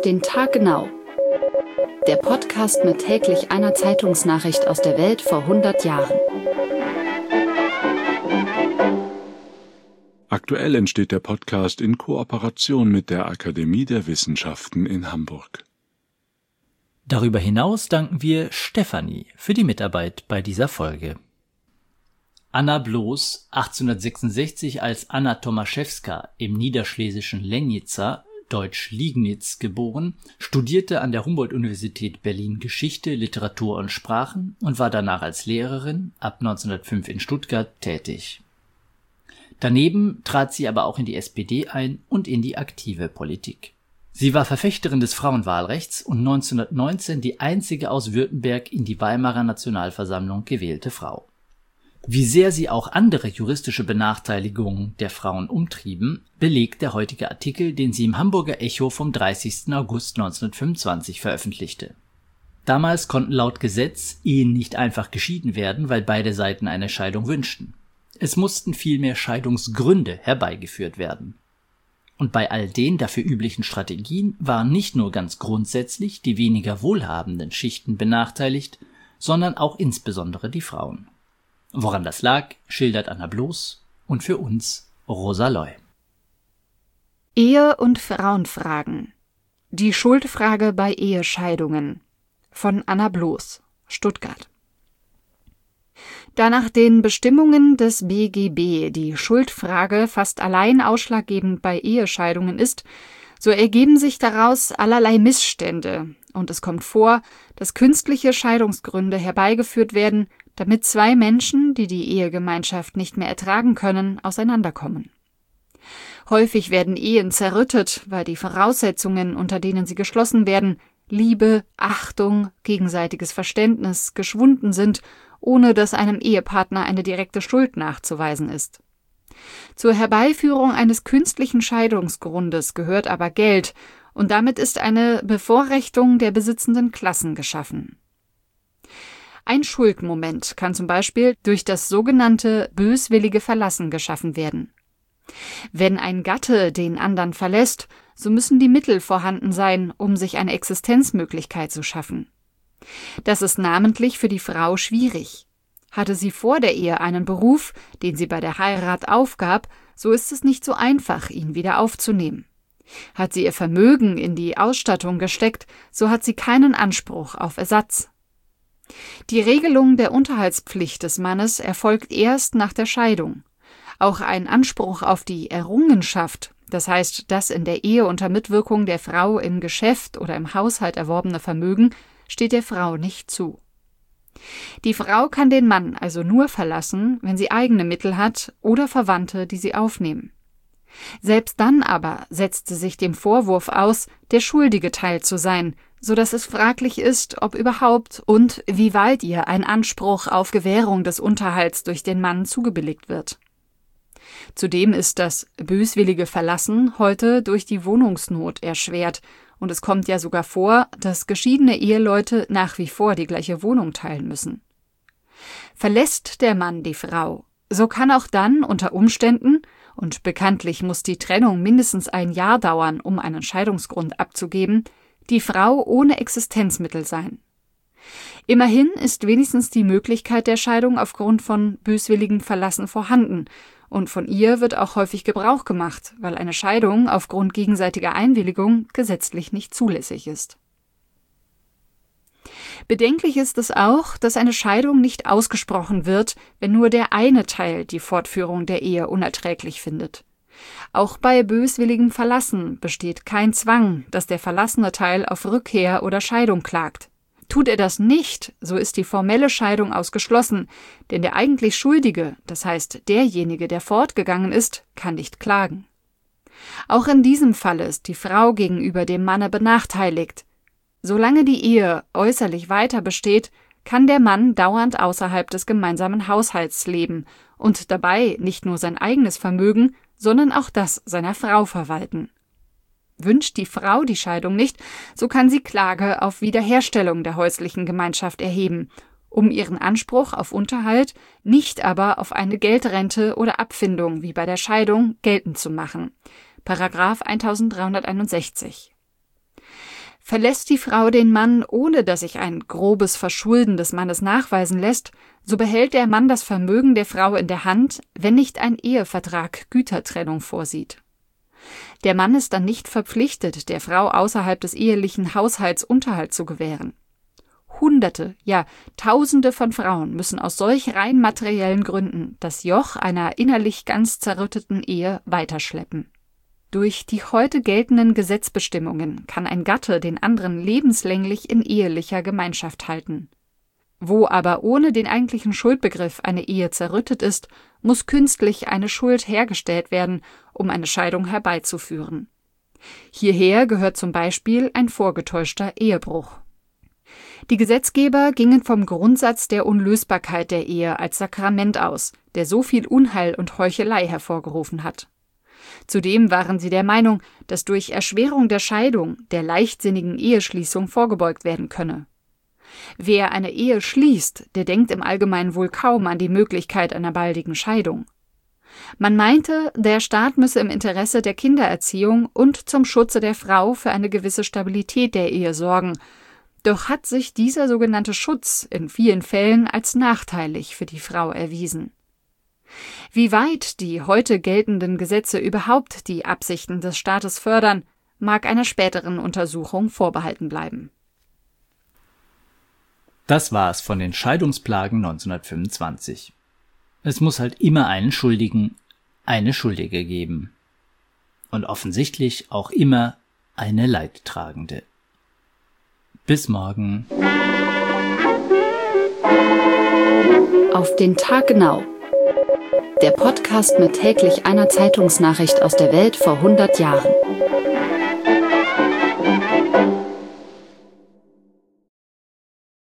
den Tag genau. Der Podcast mit täglich einer Zeitungsnachricht aus der Welt vor 100 Jahren. Aktuell entsteht der Podcast in Kooperation mit der Akademie der Wissenschaften in Hamburg. Darüber hinaus danken wir Stefanie für die Mitarbeit bei dieser Folge. Anna Bloß, 1866 als Anna Tomaszewska im niederschlesischen Lennica, deutsch Liegnitz, geboren, studierte an der Humboldt-Universität Berlin Geschichte, Literatur und Sprachen und war danach als Lehrerin ab 1905 in Stuttgart tätig. Daneben trat sie aber auch in die SPD ein und in die aktive Politik. Sie war Verfechterin des Frauenwahlrechts und 1919 die einzige aus Württemberg in die Weimarer Nationalversammlung gewählte Frau. Wie sehr sie auch andere juristische Benachteiligungen der Frauen umtrieben, belegt der heutige Artikel, den sie im Hamburger Echo vom 30. August 1925 veröffentlichte. Damals konnten laut Gesetz Ehen nicht einfach geschieden werden, weil beide Seiten eine Scheidung wünschten. Es mussten vielmehr Scheidungsgründe herbeigeführt werden. Und bei all den dafür üblichen Strategien waren nicht nur ganz grundsätzlich die weniger wohlhabenden Schichten benachteiligt, sondern auch insbesondere die Frauen. Woran das lag, schildert Anna Bloß und für uns Rosa Loy. Ehe- und Frauenfragen. Die Schuldfrage bei Ehescheidungen von Anna Bloß, Stuttgart. Da nach den Bestimmungen des BGB die Schuldfrage fast allein ausschlaggebend bei Ehescheidungen ist, so ergeben sich daraus allerlei Missstände, und es kommt vor, dass künstliche Scheidungsgründe herbeigeführt werden, damit zwei Menschen, die die Ehegemeinschaft nicht mehr ertragen können, auseinanderkommen. Häufig werden Ehen zerrüttet, weil die Voraussetzungen, unter denen sie geschlossen werden, Liebe, Achtung, gegenseitiges Verständnis, geschwunden sind, ohne dass einem Ehepartner eine direkte Schuld nachzuweisen ist. Zur Herbeiführung eines künstlichen Scheidungsgrundes gehört aber Geld, und damit ist eine Bevorrechtung der besitzenden Klassen geschaffen. Ein Schuldmoment kann zum Beispiel durch das sogenannte böswillige Verlassen geschaffen werden. Wenn ein Gatte den anderen verlässt, so müssen die Mittel vorhanden sein, um sich eine Existenzmöglichkeit zu schaffen. Das ist namentlich für die Frau schwierig. Hatte sie vor der Ehe einen Beruf, den sie bei der Heirat aufgab, so ist es nicht so einfach, ihn wieder aufzunehmen. Hat sie ihr Vermögen in die Ausstattung gesteckt, so hat sie keinen Anspruch auf Ersatz. Die Regelung der Unterhaltspflicht des Mannes erfolgt erst nach der Scheidung. Auch ein Anspruch auf die Errungenschaft, das heißt das in der Ehe unter Mitwirkung der Frau im Geschäft oder im Haushalt erworbene Vermögen, steht der Frau nicht zu. Die Frau kann den Mann also nur verlassen, wenn sie eigene Mittel hat oder Verwandte, die sie aufnehmen. Selbst dann aber setzt sie sich dem Vorwurf aus, der schuldige Teil zu sein, so dass es fraglich ist, ob überhaupt und wie weit ihr ein Anspruch auf Gewährung des Unterhalts durch den Mann zugebilligt wird. Zudem ist das böswillige Verlassen heute durch die Wohnungsnot erschwert, und es kommt ja sogar vor, dass geschiedene Eheleute nach wie vor die gleiche Wohnung teilen müssen. Verlässt der Mann die Frau, so kann auch dann unter Umständen, und bekanntlich muss die Trennung mindestens ein Jahr dauern, um einen Scheidungsgrund abzugeben, die Frau ohne Existenzmittel sein. Immerhin ist wenigstens die Möglichkeit der Scheidung aufgrund von böswilligem Verlassen vorhanden, und von ihr wird auch häufig Gebrauch gemacht, weil eine Scheidung aufgrund gegenseitiger Einwilligung gesetzlich nicht zulässig ist. Bedenklich ist es auch, dass eine Scheidung nicht ausgesprochen wird, wenn nur der eine Teil die Fortführung der Ehe unerträglich findet. Auch bei böswilligem Verlassen besteht kein Zwang, dass der verlassene Teil auf Rückkehr oder Scheidung klagt. Tut er das nicht, so ist die formelle Scheidung ausgeschlossen, denn der eigentlich Schuldige, das heißt derjenige, der fortgegangen ist, kann nicht klagen. Auch in diesem Falle ist die Frau gegenüber dem Manne benachteiligt. Solange die Ehe äußerlich weiter besteht, kann der Mann dauernd außerhalb des gemeinsamen Haushalts leben und dabei nicht nur sein eigenes Vermögen, sondern auch das seiner Frau verwalten. Wünscht die Frau die Scheidung nicht, so kann sie Klage auf Wiederherstellung der häuslichen Gemeinschaft erheben, um ihren Anspruch auf Unterhalt, nicht aber auf eine Geldrente oder Abfindung wie bei der Scheidung geltend zu machen. Paragraph 1361. Verlässt die Frau den Mann, ohne dass sich ein grobes Verschulden des Mannes nachweisen lässt, so behält der Mann das Vermögen der Frau in der Hand, wenn nicht ein Ehevertrag Gütertrennung vorsieht. Der Mann ist dann nicht verpflichtet, der Frau außerhalb des ehelichen Haushalts Unterhalt zu gewähren. Hunderte, ja Tausende von Frauen müssen aus solch rein materiellen Gründen das Joch einer innerlich ganz zerrütteten Ehe weiterschleppen. Durch die heute geltenden Gesetzbestimmungen kann ein Gatte den anderen lebenslänglich in ehelicher Gemeinschaft halten. Wo aber ohne den eigentlichen Schuldbegriff eine Ehe zerrüttet ist, muss künstlich eine Schuld hergestellt werden, um eine Scheidung herbeizuführen. Hierher gehört zum Beispiel ein vorgetäuschter Ehebruch. Die Gesetzgeber gingen vom Grundsatz der Unlösbarkeit der Ehe als Sakrament aus, der so viel Unheil und Heuchelei hervorgerufen hat. Zudem waren sie der Meinung, dass durch Erschwerung der Scheidung der leichtsinnigen Eheschließung vorgebeugt werden könne. Wer eine Ehe schließt, der denkt im Allgemeinen wohl kaum an die Möglichkeit einer baldigen Scheidung. Man meinte, der Staat müsse im Interesse der Kindererziehung und zum Schutze der Frau für eine gewisse Stabilität der Ehe sorgen, doch hat sich dieser sogenannte Schutz in vielen Fällen als nachteilig für die Frau erwiesen. Wie weit die heute geltenden Gesetze überhaupt die Absichten des Staates fördern, mag einer späteren Untersuchung vorbehalten bleiben. Das war's von den Scheidungsplagen 1925. Es muss halt immer einen Schuldigen, eine Schuldige geben. Und offensichtlich auch immer eine Leidtragende. Bis morgen. Auf den Tag genau. Der Podcast mit täglich einer Zeitungsnachricht aus der Welt vor 100 Jahren.